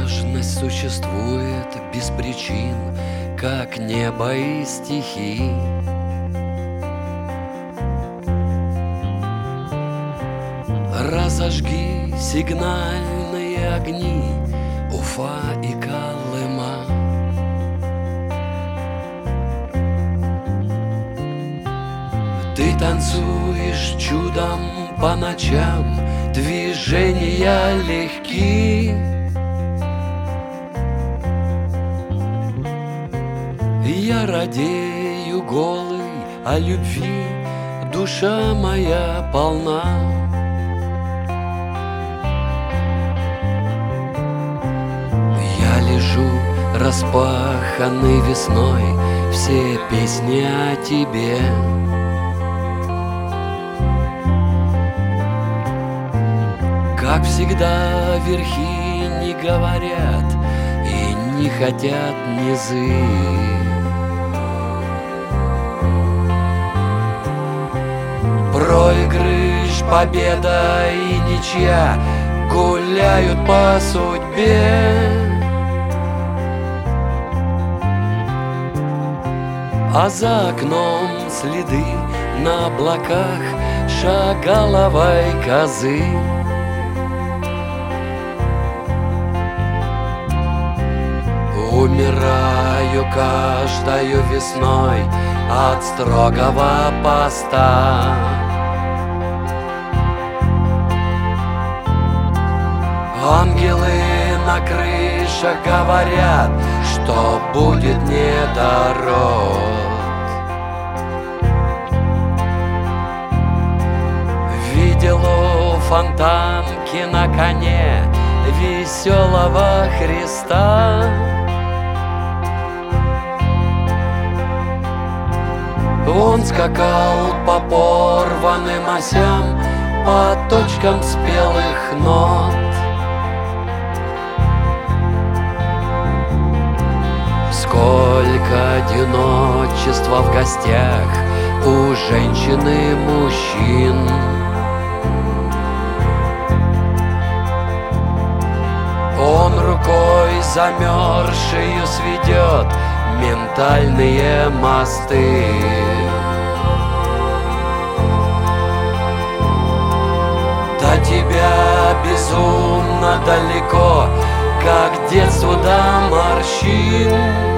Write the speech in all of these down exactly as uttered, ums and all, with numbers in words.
Нежность существует без причин, как небо и стихи. Разожги сигнальные огни Уфа и Колыма. Ты танцуешь чудом по ночам, движения легки. Я радею голый о любви, душа моя полна. Я лежу распаханный весной, все песни о тебе. Как всегда, верхи не говорят и не хотят низы. Проигрыш, победа и ничья гуляют по судьбе. А за окном следы на облаках шагаловой козы. Умираю каждою весной от строгого поста. Ангелы на крышах говорят, что будет недород. Видел у фонтанки на коне веселого Христа. Он скакал по порванным осям, по точкам спелых нот. Сколько одиночества в гостях у женщин и мужчин. Он рукой замерзшую сведет ментальные мосты. До тебя безумно далеко, как детство до морщин.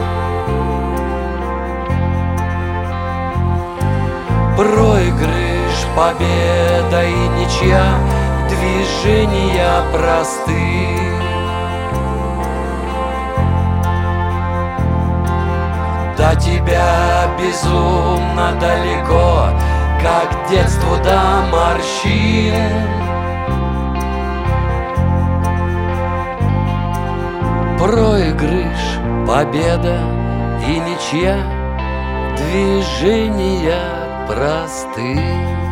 Проигрыш, победа и ничья, движения просты. До тебя безумно далеко, как детство до морщин. Проигрыш, победа и ничья, движения просты.